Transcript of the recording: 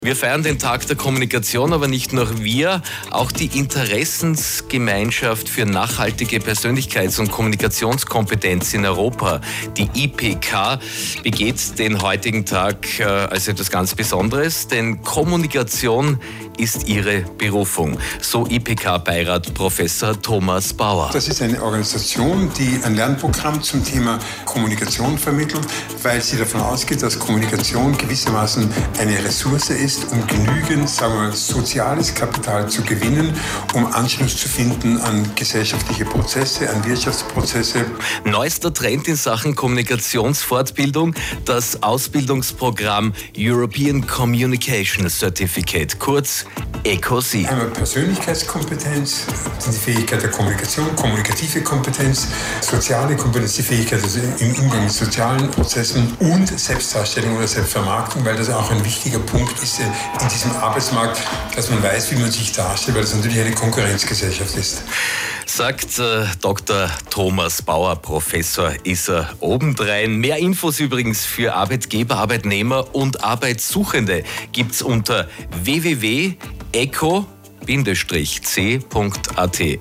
Wir feiern den Tag der Kommunikation, aber nicht nur wir, auch die Interessensgemeinschaft für nachhaltige Persönlichkeits- und Kommunikationskompetenz in Europa, die IPK, begeht den heutigen Tag als etwas ganz Besonderes, denn Kommunikation ist ihre Berufung, so IPK-Beirat Professor Thomas Bauer. Das ist eine Organisation, die ein Lernprogramm zum Thema Kommunikation vermittelt, weil sie davon ausgeht, dass Kommunikation gewissermaßen eine Ressource ist, um genügend, soziales Kapital zu gewinnen, um Anschluss zu finden an gesellschaftliche Prozesse, an Wirtschaftsprozesse. Neuester Trend in Sachen Kommunikationsfortbildung, das Ausbildungsprogramm European Communication Certificate, kurz ECOC. Einmal Persönlichkeitskompetenz, die Fähigkeit der Kommunikation, kommunikative Kompetenz, soziale Kompetenz, die Fähigkeit im Umgang mit sozialen Prozessen und Selbstdarstellung oder Selbstvermarktung, weil das auch ein wichtiger Punkt ist in diesem Arbeitsmarkt, dass man weiß, wie man sich darstellt, weil das natürlich eine Konkurrenzgesellschaft ist. Sagt Dr. Thomas Bauer, Professor ist er obendrein. Mehr Infos übrigens für Arbeitgeber, Arbeitnehmer und Arbeitssuchende gibt's unter www.eco-c.at.